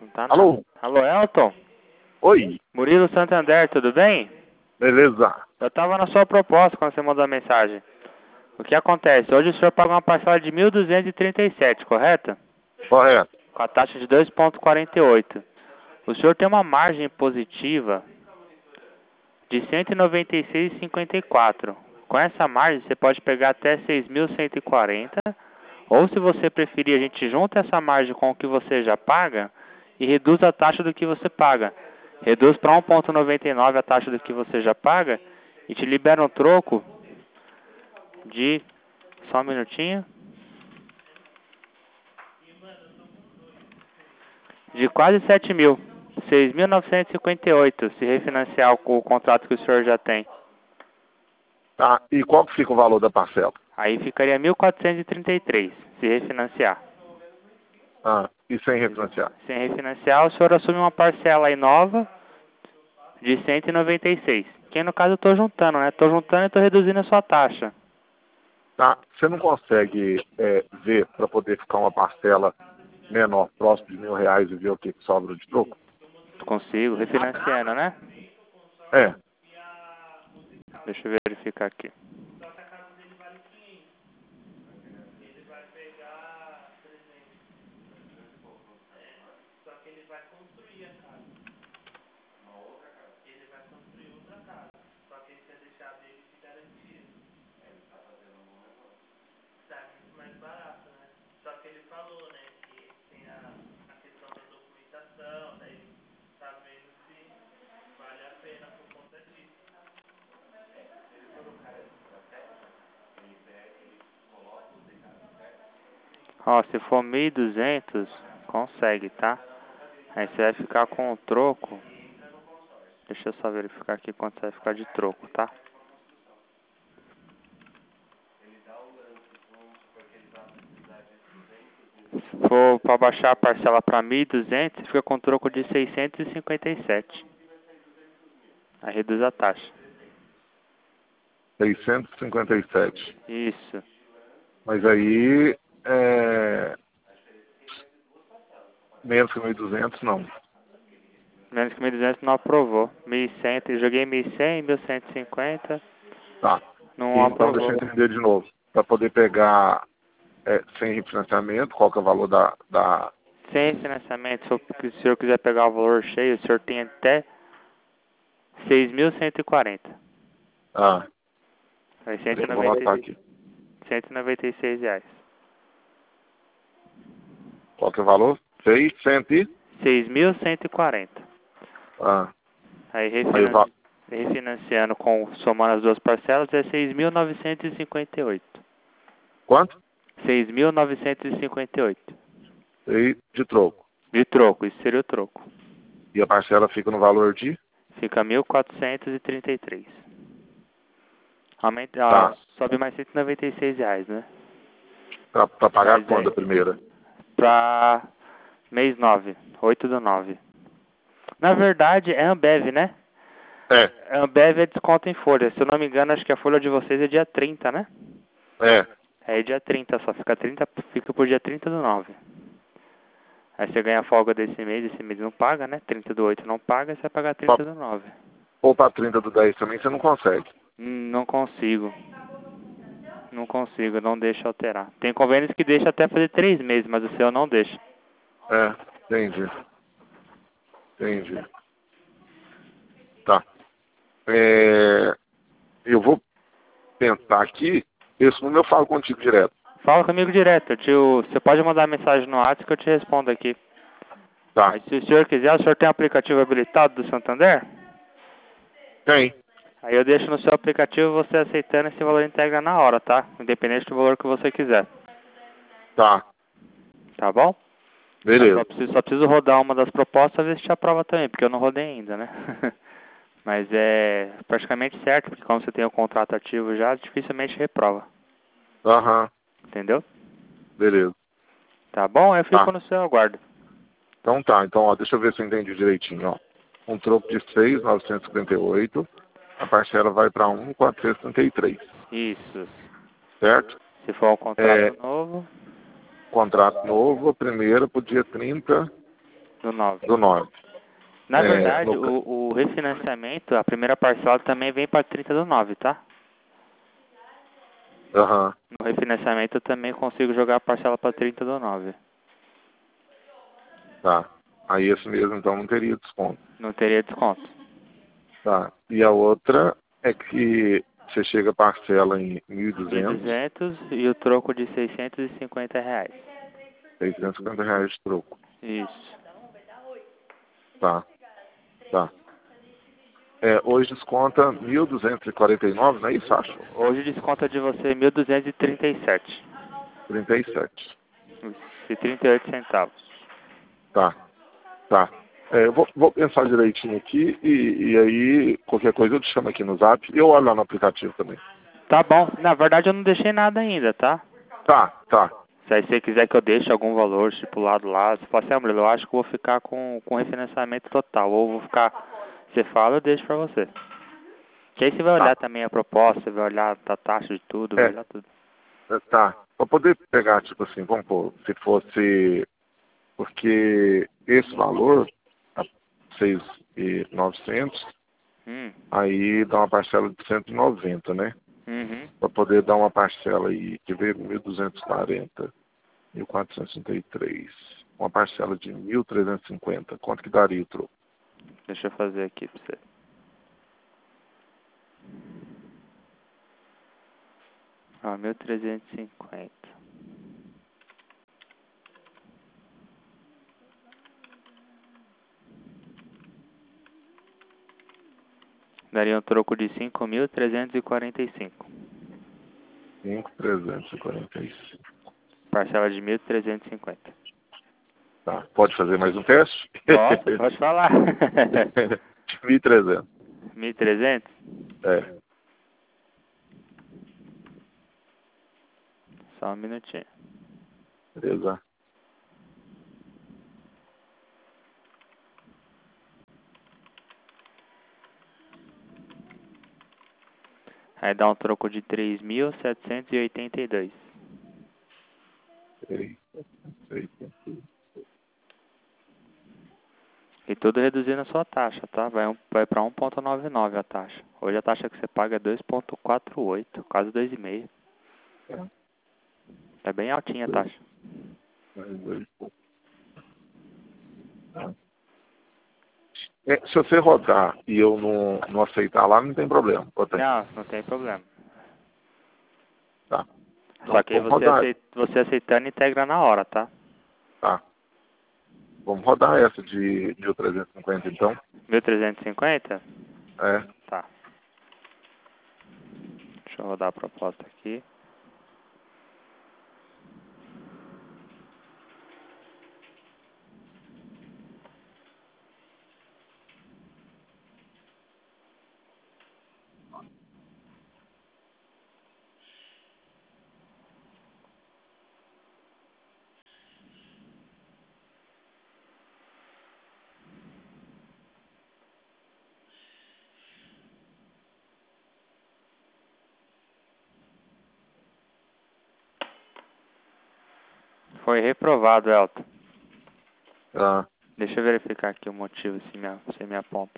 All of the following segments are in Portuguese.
Não tá nada. Alô? Alô, Elton? Oi, Murilo Santander, tudo bem? beleza. Eu tava na sua proposta quando você mandou a mensagem. O que acontece? Hoje o senhor paga uma parcela de 1.237, correto? Correto. Com a taxa de 2,48. O senhor tem uma margem positiva de 196,54. Com essa margem você pode pegar até 6.140. Ou se você preferir, a gente junta essa margem com o que você já paga e reduz a taxa do que você paga. Reduz para 1,99 a taxa do que você já paga e te libera um troco de... Só um minutinho. De quase 7 mil. 6.958 se refinanciar o contrato que o senhor já tem. Tá, e qual que fica o valor da parcela? Aí ficaria 1.433 se refinanciar. E sem refinanciar? Sem refinanciar, o senhor assume uma parcela aí nova de 196. Que no caso eu estou juntando, né? Estou juntando e estou reduzindo a sua taxa. Tá, você não consegue ver para poder ficar uma parcela menor, próximo de R$ 1.000 e ver o que sobra de troco? Consigo, refinanciando, né? É, Deixa eu verificar aqui. Ó, se for 1.200, consegue, tá? Aí você vai ficar com o troco. Deixa eu só verificar aqui quanto você vai ficar de troco, tá? Se for para baixar a parcela para 1.200, você fica com troco de 657. Aí reduz a taxa. 657. Isso. Mas aí, menos que 1.200, não. Menos que 1.200 não aprovou. 1.100, eu joguei 1.100, 1.150, Tá. não Então deixa aprovou. eu entender de novo. Para poder pegar sem refinanciamento, qual que é o valor da... Sem financiamento, se o senhor quiser pegar o valor cheio, o senhor tem até 6.140. Ah, Aí eu vou anotar 196, aqui. 196 reais. Qual que é o valor? 600 e... 6.140. Ah, Aí aí refinanciando somando as duas parcelas é 6.958. quanto? 6.958. E de troco. De troco, isso seria o troco. E a parcela fica no valor de... Fica 1.433. Aumenta, Tá. sobe mais 196 reais, né? Pra pagar Mas quando é a primeira? pra mês 9, 8/9. Na verdade é Ambev, né? É, Ambev é desconto em folha. Se eu não me engano, acho que a folha de vocês é dia 30, né? é. É dia 30 só, fica por dia 30/9. Aí você ganha a folga desse mês não paga, né? 30/8 não paga, você vai pagar Pra, 30/9. ou pra 30/10 também você não consegue. Não consigo. Não consigo, não deixa alterar. Tem convênios que deixa até fazer 3 meses, mas o seu não deixa. É, entendi. Entendi. Tá. Eu vou tentar aqui. Esse número eu falo contigo direto. Fala comigo direto, você pode mandar mensagem no WhatsApp que eu te respondo aqui. Tá. Aí se o senhor quiser, o senhor tem um aplicativo habilitado do Santander? Tem. Aí eu deixo no seu aplicativo você aceitando esse valor integra na hora, tá? Independente do valor que você quiser. Tá. Tá bom? Eu Beleza. só preciso rodar uma das propostas, ver se te aprova também, porque eu não rodei ainda, né? Mas é praticamente certo, porque como você tem o contrato ativo já, dificilmente reprova. Aham. Entendeu? Beleza. Tá bom? Eu fico Tá. no seu aguardo. Então tá. Então, ó, deixa eu ver se eu entendi direitinho, ó. Um troco de 6.958. A parcela vai para 1.433. Isso. Certo? Se for um contrato novo, Contrato novo, a primeira pro dia 30 Do 9. do 9. Na verdade, no ca- o refinanciamento, a primeira parcela também vem para 30 do 9, tá? Aham, No refinanciamento eu também consigo jogar a parcela para 30 do 9. tá. Aí esse mesmo então não teria desconto. Não teria desconto. Tá. E a outra é que você chega a parcela em 1.200, 1.200 e o troco de R$ 650. R$ 650 de troco. Isso. Tá, tá. Hoje desconta 1.249, não é isso, acho? Hoje desconta de você 1.237. 37. E 38 centavos. Tá, tá. Eu vou pensar direitinho aqui e aí qualquer coisa eu te chamo aqui no Zap e eu olho lá no aplicativo também. Tá bom. Na verdade eu não deixei nada ainda, tá? Tá, tá. Se aí você quiser que eu deixe algum valor estipulado lá, você fala assim, Murilo, eu acho que eu vou ficar com refinanciamento total. Ou vou ficar. Você fala, eu deixo pra você. Que aí você vai olhar Tá. também a proposta, você vai olhar a taxa de tudo, vai É, olhar tudo. tá. Pra poder pegar, tipo assim, vamos pôr, se fosse. Porque esse valor, a 6.900, Hum. aí dá uma parcela de 190, né? Uhum. Para poder dar uma parcela aí, que veio 1.240, 1.463. Uma parcela de 1.350. Quanto que daria o troco? Deixa eu fazer aqui pra você. Ó, 1.350. Daria um troco de 5.345. 5.345. Parcela de 1.350. Tá. Pode fazer mais um teste? Pode falar. 1.300. 1.300? É. Só um minutinho. Beleza. Aí dá um troco de 3.782. 3.780. E tudo reduzindo a sua taxa, tá? Vai para 1,99 a taxa. Hoje a taxa que você paga é 2,48, quase 2,5. Tá. É bem altinha a taxa. Mais dois. Tá. Se você rodar e eu não aceitar lá, não tem problema. Ou tem? Não tem problema. Tá. Só Então, que aí vamos rodar. você aceitando integra na hora, tá? Tá. Vamos rodar essa de 1.350, então. 1.350? É. Tá. Deixa eu rodar a proposta aqui. Foi reprovado, Elton. Tá. Deixa eu verificar aqui o motivo, se você me aponta.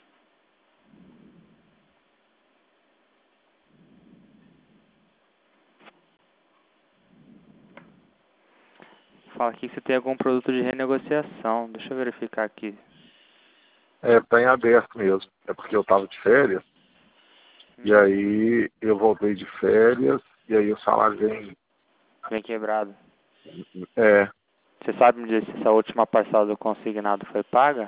Fala aqui que você tem algum produto de renegociação. Deixa eu verificar aqui. Tá em aberto mesmo. É porque eu tava de férias. E aí eu voltei de férias. E aí o salário vem. Bem quebrado. É. Você sabe me dizer se essa última parcela do consignado foi paga?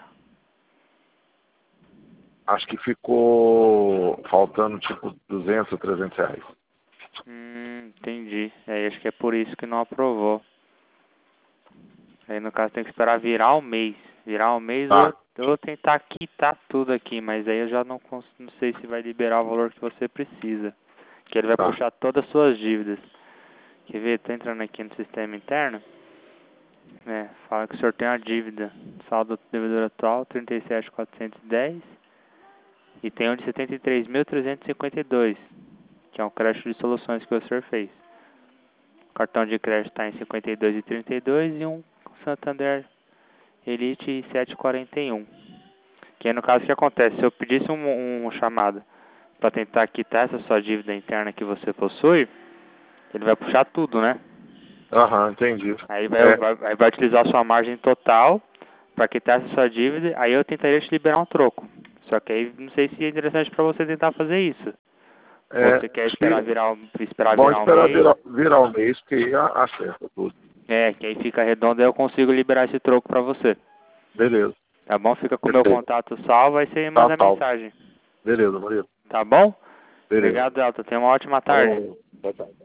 Acho que ficou faltando tipo 200 ou 300 reais. Entendi. Aí acho que é por isso que não aprovou. Aí no caso tem que esperar virar o mês. Virar o mês ou Tá. eu vou tentar quitar tudo aqui, mas aí eu já não sei se vai liberar o valor que você precisa. Que ele vai Tá. puxar todas as suas dívidas. Quer ver? Tô entrando aqui no sistema interno. Fala que o senhor tem uma dívida. Saldo do devedor atual, 37.410. E tem um de 73.352, que é um crédito de soluções que o senhor fez. O cartão de crédito está em 52,32 e um Santander Elite 741. Que aí, no caso, o que acontece? Se eu pedisse um chamado para tentar quitar essa sua dívida interna que você possui, ele vai puxar tudo, né? Aham, entendi. Aí É, vai utilizar a sua margem total para quitar essa sua dívida, aí eu tentaria te liberar um troco. Só que aí não sei se é interessante para você tentar fazer isso. Ou você quer acho que esperar bom virar um esperar mês. virar o mês, que aí acerta tudo. Que aí fica redondo e eu consigo liberar esse troco para você. Beleza. Tá bom? Fica com o meu Perfeito. contato salvo, aí você Tá manda salvo. mensagem. Beleza, Murilo. Tá bom? Beleza. Obrigado, Elton. Tenha uma ótima tarde. Falou. Tchau, tchau.